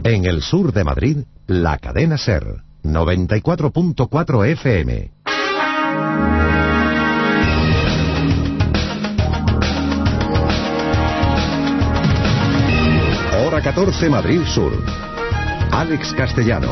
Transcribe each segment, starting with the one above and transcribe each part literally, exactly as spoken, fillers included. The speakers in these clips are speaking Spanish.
En el sur de Madrid, la cadena SER, noventa y cuatro punto cuatro F M. Hora catorce, Madrid Sur. Alex Castellano.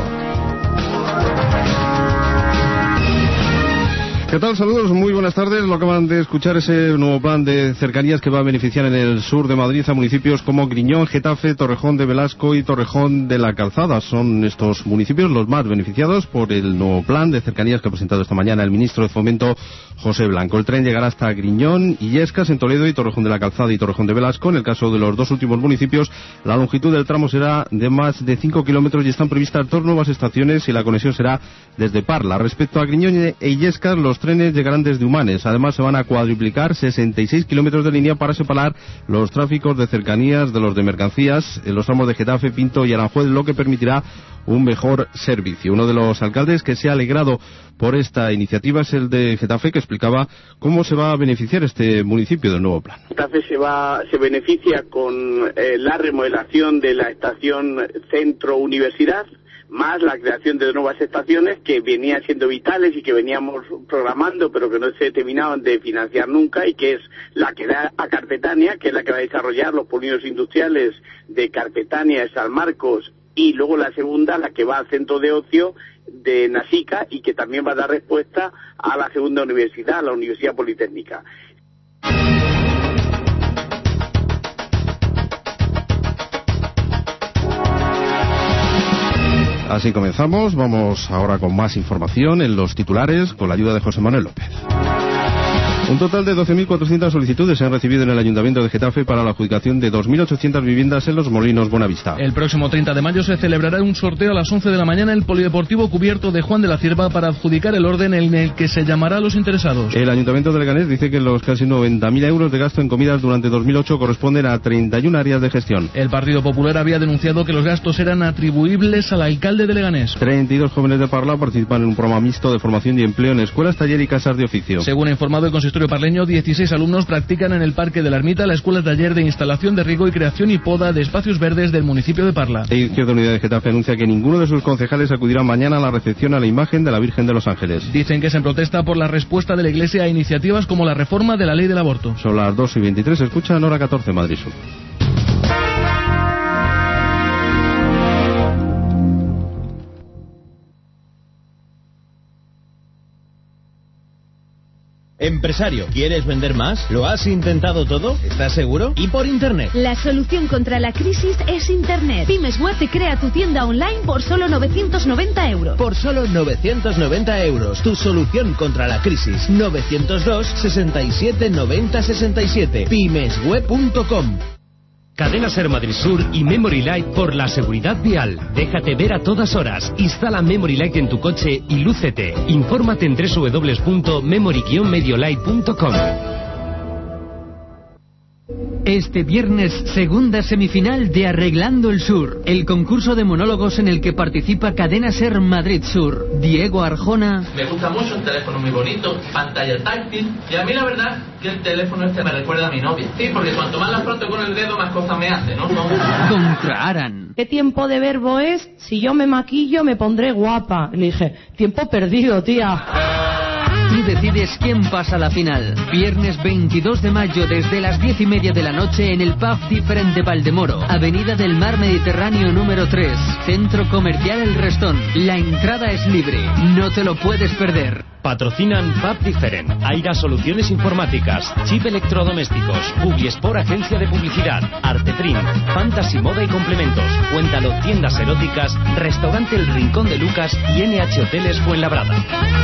¿Qué tal? Saludos, muy buenas tardes. Lo acaban de escuchar, ese nuevo plan de cercanías que va a beneficiar en el sur de Madrid a municipios como Griñón, Getafe, Torrejón de Velasco y Torrejón de la Calzada. Son estos municipios los más beneficiados por el nuevo plan de cercanías que ha presentado esta mañana el ministro de Fomento, José Blanco. El tren llegará hasta Griñón, Illescas, en Toledo, y Torrejón de la Calzada y Torrejón de Velasco. En el caso de los dos últimos municipios, la longitud del tramo será de más de cinco kilómetros y están previstas dos nuevas estaciones y la conexión será desde Parla. Respecto a Griñón e Illescas, los trenes llegarán desde Humanes. Además, se van a cuadruplicar sesenta y seis kilómetros de línea para separar los tráficos de cercanías de los de mercancías en los tramos de Getafe, Pinto y Aranjuez, lo que permitirá un mejor servicio. Uno de los alcaldes que se ha alegrado por esta iniciativa es el de Getafe, que explicaba cómo se va a beneficiar este municipio del nuevo plan. Getafe se va, se beneficia con eh, la remodelación de la estación Centro Universidad, más la creación de nuevas estaciones que venían siendo vitales y que veníamos programando, pero que no se terminaban de financiar nunca, y que es la que da a Carpetania, que es la que va a desarrollar los polígonos industriales de Carpetania, San Marcos, y luego la segunda, la que va al centro de ocio de Nasica, y que también va a dar respuesta a la segunda universidad, a la Universidad Politécnica. Así comenzamos. Vamos ahora con más información en los titulares, con la ayuda de José Manuel López. Un total de doce mil cuatrocientas solicitudes se han recibido en el Ayuntamiento de Getafe para la adjudicación de dos mil ochocientas viviendas en Los Molinos Buenavista. El próximo treinta de mayo se celebrará un sorteo a las once de la mañana en el Polideportivo Cubierto de Juan de la Cierva para adjudicar el orden en el que se llamará a los interesados. El Ayuntamiento de Leganés dice que los casi noventa mil euros de gasto en comidas durante dos mil ocho corresponden a treinta y una áreas de gestión. El Partido Popular había denunciado que los gastos eran atribuibles al alcalde de Leganés. treinta y dos jóvenes de Parla participan en un programa mixto de formación y empleo en escuelas, taller y casas de oficio. Según ha informado el consistorio parleño, dieciséis alumnos practican en el Parque de la Ermita la escuela taller de instalación de riego y creación y poda de espacios verdes del municipio de Parla. La Izquierda Unida de Getafe anuncia que ninguno de sus concejales acudirá mañana a la recepción a la imagen de la Virgen de los Ángeles. Dicen que es en protesta por la respuesta de la Iglesia a iniciativas como la reforma de la ley del aborto. Son las dos y veintitrés, escuchan Hora catorce, Madrid Sur. Empresario, ¿quieres vender más? ¿Lo has intentado todo? ¿Estás seguro? ¿Y por Internet? La solución contra la crisis es Internet. Pymes Web te crea tu tienda online por solo novecientos noventa euros. Por solo novecientos noventa euros. Tu solución contra la crisis. novecientos dos, sesenta y siete, noventa, sesenta y siete. pymes web punto com. Cadena Ser Madrid Sur y Memory Light por la seguridad vial. Déjate ver a todas horas. Instala Memory Light en tu coche y lúcete. Infórmate en doble u doble u doble u punto memory guion mediolight punto com. Este viernes, segunda semifinal de Arreglando el Sur, el concurso de monólogos en el que participa Cadena Ser Madrid Sur. Diego Arjona. Me gusta mucho, un teléfono muy bonito, pantalla táctil, y a mí la verdad que el teléfono este me recuerda a mi novia. Sí, porque cuanto más la froto con el dedo, más cosas me hace, ¿no? Contra Aran. ¿Qué tiempo de verbo es? Si yo me maquillo, me pondré guapa. Le dije, tiempo perdido, tía. Tú decides quién pasa a la final. Viernes veintidós de mayo desde las diez y media de la noche en el Pub Different de Valdemoro, Avenida del Mar Mediterráneo número tres, Centro Comercial El Restón. La entrada es libre, no te lo puedes perder. Patrocinan Pub Different, Aira Soluciones Informáticas, Chip Electrodomésticos, Publiesport Agencia de Publicidad, Arteprint, Fantasy Moda y Complementos, Cuéntalo Tiendas Eróticas, Restaurante El Rincón de Lucas y N H Hoteles Fuenlabrada.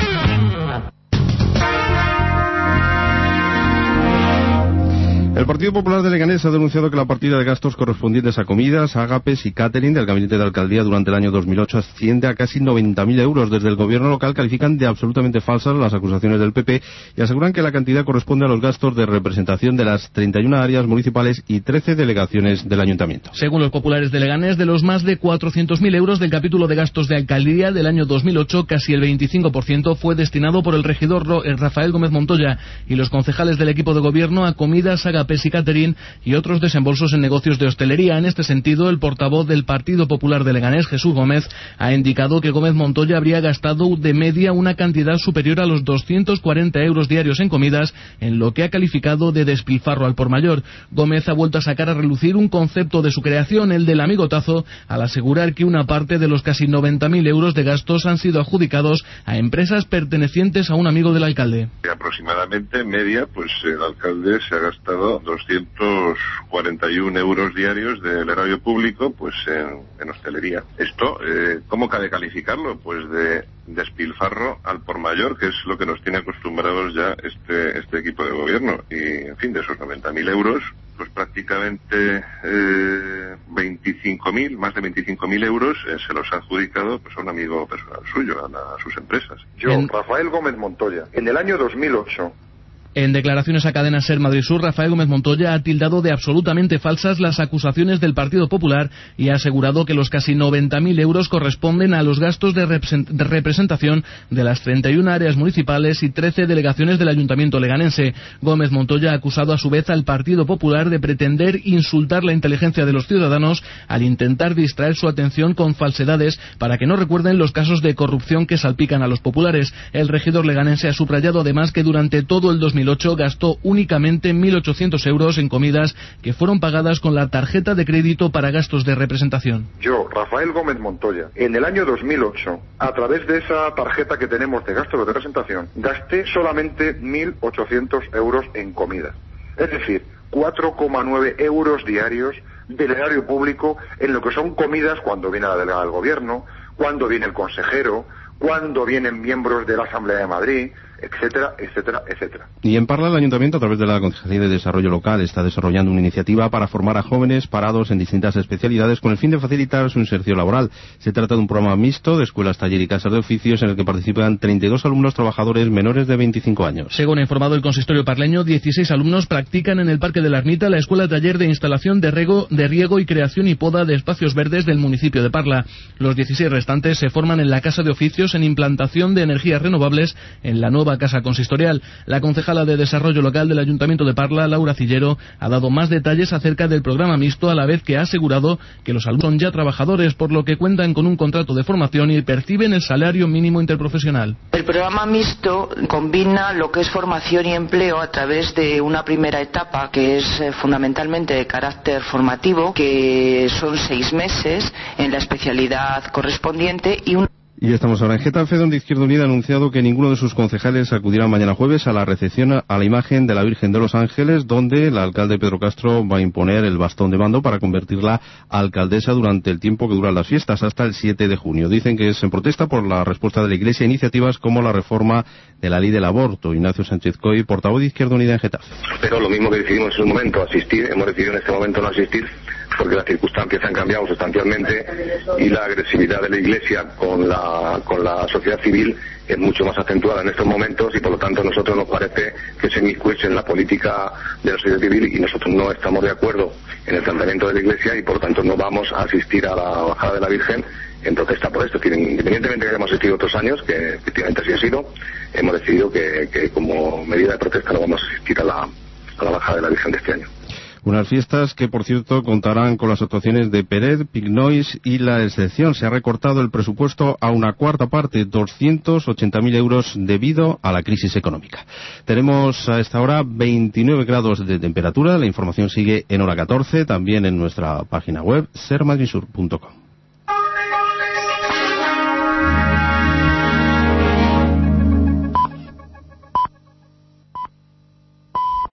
El Partido Popular de Leganés ha denunciado que la partida de gastos correspondientes a comidas, ágapes y catering del gabinete de alcaldía durante el año dos mil ocho asciende a casi noventa mil euros. Desde el gobierno local califican de absolutamente falsas las acusaciones del P P y aseguran que la cantidad corresponde a los gastos de representación de las treinta y una áreas municipales y trece delegaciones del ayuntamiento. Según los populares de Leganés, de los más de cuatrocientos mil euros del capítulo de gastos de alcaldía del año dos mil ocho, casi el veinticinco por ciento fue destinado por el regidor Rafael Gómez Montoya y los concejales del equipo de gobierno a comidas, ágapes tapes y catering y otros desembolsos en negocios de hostelería. En este sentido, el portavoz del Partido Popular de Leganés, Jesús Gómez, ha indicado que Gómez Montoya habría gastado de media una cantidad superior a los doscientos cuarenta euros diarios en comidas, en lo que ha calificado de despilfarro al por mayor. Gómez ha vuelto a sacar a relucir un concepto de su creación, el del amigotazo, al asegurar que una parte de los casi noventa mil euros de gastos han sido adjudicados a empresas pertenecientes a un amigo del alcalde. Aproximadamente, en media, pues el alcalde se ha gastado doscientos cuarenta y uno euros diarios del erario público pues en, en hostelería. Esto, eh, ¿cómo cabe calificarlo? Pues de despilfarro al por mayor, que es lo que nos tiene acostumbrados ya este, este equipo de gobierno. Y, en fin, de esos noventa mil euros, pues prácticamente eh, veinticinco mil, más de veinticinco mil euros eh, se los ha adjudicado pues a un amigo personal suyo, a, la, a sus empresas. Yo, en... Rafael Gómez Montoya, en el año dos mil ocho... En declaraciones a Cadena SER Madrid Sur, Rafael Gómez Montoya ha tildado de absolutamente falsas las acusaciones del Partido Popular y ha asegurado que los casi noventa mil euros corresponden a los gastos de representación de las treinta y una áreas municipales y trece delegaciones del Ayuntamiento leganense. Gómez Montoya ha acusado a su vez al Partido Popular de pretender insultar la inteligencia de los ciudadanos al intentar distraer su atención con falsedades para que no recuerden los casos de corrupción que salpican a los populares. El regidor leganense ha subrayado además que durante todo el dos mil ocho gastó únicamente mil ochocientos euros en comidas que fueron pagadas con la tarjeta de crédito para gastos de representación. Yo, Rafael Gómez Montoya, en el año dos mil ocho, a través de esa tarjeta que tenemos de gastos de representación, gasté solamente mil ochocientos euros en comidas. Es decir, cuatro coma nueve euros diarios del erario público en lo que son comidas cuando viene la delegada del gobierno, cuando viene el consejero, cuando vienen miembros de la Asamblea de Madrid, etcétera, etcétera, etcétera. Y en Parla, el Ayuntamiento, a través de la Concejalía de Desarrollo Local, está desarrollando una iniciativa para formar a jóvenes parados en distintas especialidades con el fin de facilitar su inserción laboral. Se trata de un programa mixto de escuelas, taller y casas de oficios en el que participan treinta y dos alumnos trabajadores menores de veinticinco años. Según ha informado el consistorio parleño, dieciséis alumnos practican en el Parque de la Ermita la escuela taller de instalación de riego, de riego y creación y poda de espacios verdes del municipio de Parla. Los dieciséis restantes se forman en la Casa de Oficios en implantación de energías renovables en la nueva Casa Consistorial. La concejala de Desarrollo Local del Ayuntamiento de Parla, Laura Cillero, ha dado más detalles acerca del programa mixto, a la vez que ha asegurado que los alumnos son ya trabajadores, por lo que cuentan con un contrato de formación y perciben el salario mínimo interprofesional. El programa mixto combina lo que es formación y empleo a través de una primera etapa que es eh, fundamentalmente de carácter formativo, que son seis meses en la especialidad correspondiente y un Y estamos ahora en Getafe, donde Izquierda Unida ha anunciado que ninguno de sus concejales acudirá mañana jueves a la recepción a la imagen de la Virgen de los Ángeles, donde el alcalde Pedro Castro va a imponer el bastón de mando para convertirla a alcaldesa durante el tiempo que duran las fiestas, hasta el siete de junio. Dicen que es en protesta por la respuesta de la Iglesia a iniciativas como la reforma de la ley del aborto. Ignacio Sánchez Coy, portavoz de Izquierda Unida en Getafe. Pero lo mismo que decidimos en un momento asistir, hemos decidido en este momento no asistir, porque las circunstancias han cambiado sustancialmente y la agresividad de la Iglesia con la, con la sociedad civil es mucho más acentuada en estos momentos y por lo tanto a nosotros nos parece que se inmiscuye en la política de la sociedad civil y nosotros no estamos de acuerdo en el planteamiento de la Iglesia y por lo tanto no vamos a asistir a la bajada de la Virgen en protesta por esto. Es decir, independientemente de que hayamos asistido otros años, que efectivamente así ha sido, hemos decidido que, que como medida de protesta no vamos a asistir a la, a la bajada de la Virgen de este año. Unas fiestas que, por cierto, contarán con las actuaciones de Peret, Pignois y La Excepción. Se ha recortado el presupuesto a una cuarta parte, doscientos ochenta mil euros, debido a la crisis económica. Tenemos a esta hora veintinueve grados de temperatura. La información sigue en hora catorce, también en nuestra página web ser madrid sur punto com.